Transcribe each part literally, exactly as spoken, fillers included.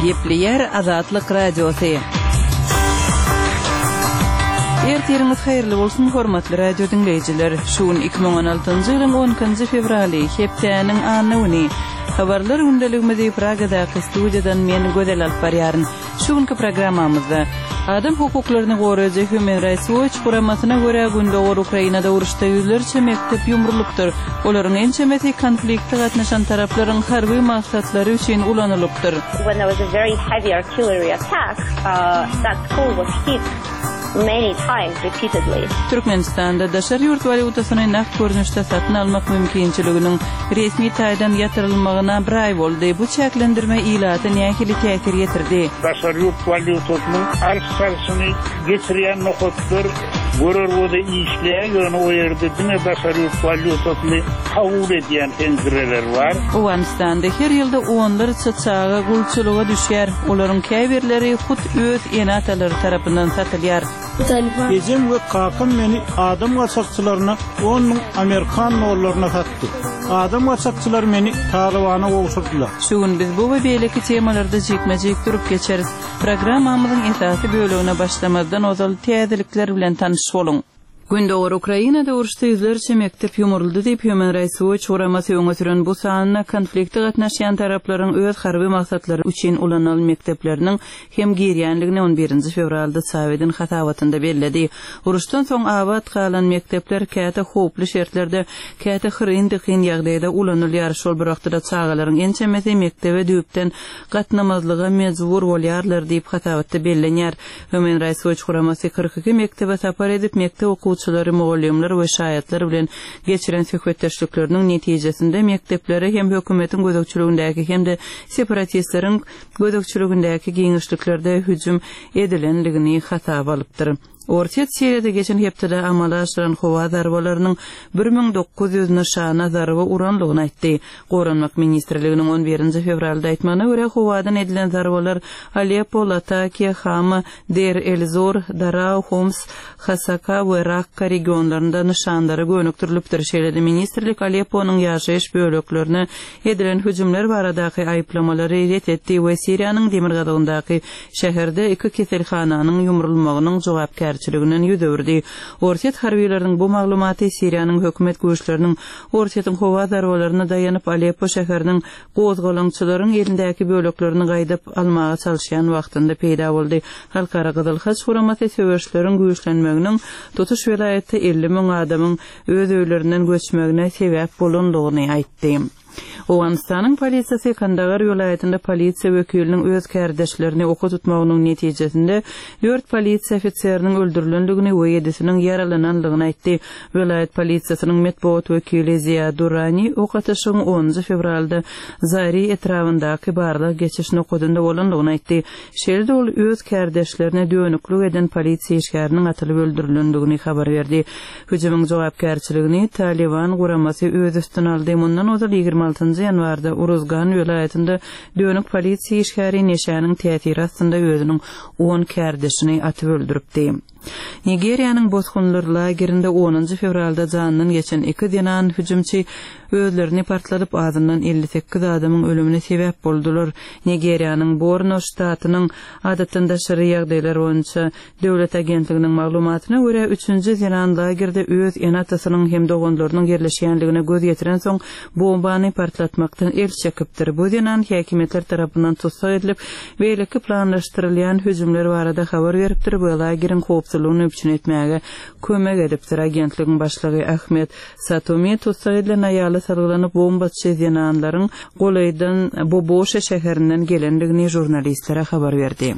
Gepleyer Azatlyk Radiosu. Ertiriniz hayırlı bolsun hormatly radio dinleyijiler. Şuun iki ming on altyncı ýylyň onunçy fevraly hepdeniň anyny habarlar gündeligimizi Pragadaky studiýadan men Gödel alyp barýaryn. Şuňky programmamyzda adam hukuklaryny goraýjy Human Rights Watch guramasyna görä günde Ukrainada uruşda ýüzlerçe mektep ýumrulykdyr. Olaryň en çemeti konfliktde gatnaşan taraplaryň harby maksatlary üçin ulanylypdyr. When there was a very heavy artillery attack, uh, that school was hit many times repeatedly. Türkmenistanda daşary ýurt walutasyny nakt görnüşde satyn almak mümkinçiliginiň resmi taýdan ýatyrylmagyna bir ay boldy. Bu çäklendirme ilaty nähili täsir ýetirdi. Daşary ýurt walutasynyň arşasyny geçirýän nokotlar görürwede işleýän ýöne o ýerde dine daşary ýurt walutasyny kabul edýän endireler bar. Owganistanda her ýylda onlar çaçaga gulçuluga düşýär. Olaryň käbirleri hut öz enatalary tarapyndan satylýar. Bizim ve kakam beni adam vasakçılarına onun Amerikan oğullarına sattı. Adam vasakçılar beni Talibana oğuşturdular. Şuun biz bu ve beyleki temalarda jekmejek durup geçeriz. Programmamızın esasy bölüğüne başlamazdan ozal täzelikler bilen tanış bolun. Günde Ukrainada uruşda ýüzlerçe mektep ýumruldy diýip Human Rights Watch guramasy öňe süren bu sanyna konfliktde gatnaşýan taraplaryň öz harby maksatlary üçin ulanylan mektepleriniň hem girýänligini on birinji fevralda Sowedin hatawatynda belledi. Uruşdan soň abad kalan mektepler käte hoply şertlerde, käte hyryndyqyn ýagdaýda ulanylýar. Şol bir wagtda çağalaryň en çemeti mektebe düýpden gatnamazlyga mejbur bolýarlar diýip hatawatda bellenýär. Human Rights Watch guramasy kırk iki mektebe sapar edip mektep okuwçylary, mugallimler we şaýatlar bilen geçiren söhbetdeşlikleriniň netijesinde mektepleri hem hökümetiň gözegçiligindäki hem de separatistleriň gözegçiligindäki giňişliklerde hüjüm edilenligini hatap alypdyr. Ortiýat Siriýada geçen hepde amala aşyran howa zarbalarynyň bir ming dokuz ýüz nişana zarba uranlygyny aýtdy. Goranmak ministrliginiň on birinji fevralda aýtmagyna görä howadan edilen zarbalar Aleppo, Latakia, Hama, Der el-Zor, Daraa, Homs, Hasaka we Rakka regionlarynda nişanlary gönükdirilipdir. Şeýle ministrlik Alepponyň ýaşaýyş böleklerine edilen hüjümler baradaky aýplamalary ret etdi we Siriýanyň Demirgadagyndaky şäherde iki keselhananyň ýumrulmagynyň jogapkär çylygynyň ýüzürdi. Ortiýat harbiýetleriniň bu maglumaty Siriýanyň hökümet güýçleriniň ortiýatyň howa zarbalaryna daýanyp Aleppo şäheriniň gozgalançylaryň elindäki böleklerini gaýdap almaga çalyşýan wagtynda peýda boldy. Halkara Gyzyl Haç guramaty söwüşleriň güýçlenmeginiň tutuş welaýatda elli ming adamyň öz öýlerinden göçmegine sebäp bolandygyny aýtdy. Owganistanyň polisiýasy Kandahar welaýatynda polisiýa wekiliniň öz kärdeşlerini oka tutmagynyň netijesinde dört polisiýa ofitseriniň öldürilenligini we ýedisiniň yaralananlygyny aýtdy. Welaýat polisiýasynyň metbuat wekili Ziya Durrani oka tutuşyň onunçy fevralda Zari etrafyndaky barlyk geçiş nokadynda bolanlygyny aýtdy. Şeýle ol öz kärdeşlerine dönüklik eden polisiýa işgäriniň atylyp öldürilenligini habar berdi. Hüjümyň jogapkärçiligini Taliban guramasy öz üstüne aldy. Mundan ozal ýygrima altyncı ýanwarda Uruzgan welaýatynda dönük polisiýa işgäri neşäniň täsiri astynda özüniň on kärdeşini atyp öldüripdi. Nigeriýanyň bozgunlar lagerinde onunçy fevralda janyny geçen iki dinan hüjümçi özlerini partladyp azyndan elli sekiz adamyň ölümine sebäp boldular. Nigeriýanyň Borno ştatynyň adatynda şery ýagdaýlar boýunça döwlet agentliginiň maglumatyna görä üçünçi dinan lagerde öz enatasynyň hem dogonlarynyň yerleşýänligine göz ýetiren soň bombany partlatmakdan el çekipdir. Bu dinan häkimetler tarapyndan tutsak edilip beýleki planlaşdyrylýan hüjümler barada habar beripdir. Bu lageriň howpsuzlygyny üçin etmäge kömek edipdir. Agentligiň başlygy Ahmet Satomi tutsak edilen aýaly sargylanyp bomba çezenanlaryň golaýdan Bobosha şäherinden gelenligini jurnalistlere habar berdi.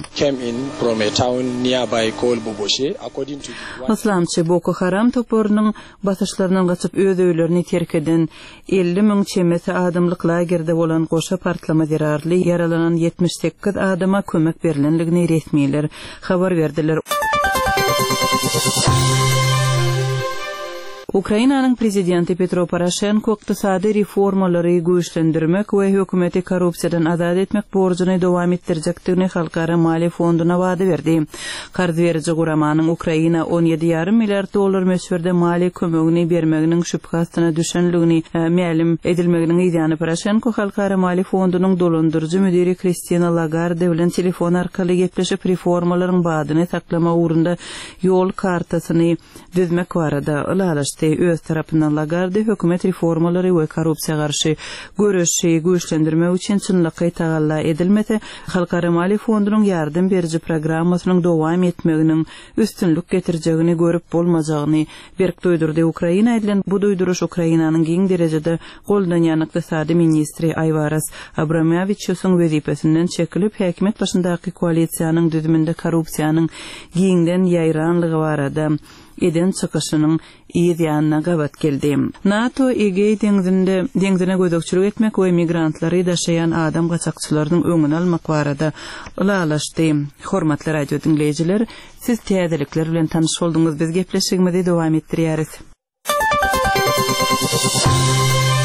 Islamçy Boko Haram toporynyň basyşlarynyň gaçyp öz öýlerini terk eden elli ming çemeti adamlyk lagerde bolan goşa partlama zerarly yaralanan yetmiş sekiz adama kömek berilenligini resmiýetler habar berdiler. Ukrainanyň prezidenti Petro Poroshenko ykdysady reformalary güýçlendirmek we hökümeti korrupsiýadan azad etmek borjuny dowam etdirjekdigini Halkara Mali Fonduna wada berdi. Karz berici guramanyň Ukraina on ýedi ýarym milliard dollar mösberde mali kömegini bermeginiň şüphasyna düşenligini ma'lum edilmeginiň ýa-ni Poroshenko Halkara Mali Fondunyň dolandyrjy müdiri Kristina Lagarde bilen telefon arkaly gepleşip reformalaryň badyny saklama ugrunda ýol kartasyny düzmek barada ulalaşdy. Öz tarapyndan Lagarde hökümet reformalary we korrupsiýa garşy görüşi güýçlendirmek üçin çynlygy tagalla edilmese, Halkara Mali Fondunyň ýardym berici programmasynyň dowam etmeginiň üstünlük getirjegini görüp bolmajagyny berk doýdurdy. Ukraina edilen bu doýduruş Ukrainanyň giň derejede goldanýan ykdysady ministri Ayvaras Abramovičiusyň wezipesinden çekilip häkimet başyndaky koalisiýanyň düzüminde korrupsiýanyň giňden ýaýranlygy barada eden çykyşynyň ýa-ni gabat geldi. NATO Egey deňzinde deňzine gözükçülük etmek we migrantlary daşayan adam gaçakçylarynyň öňüni almak barada ulalaşdy. Hormatly radio dinleýijiler, siz täzelikler bilen tanyş boldyňyz. Biz gepleşigimizi dowam etdirýäris.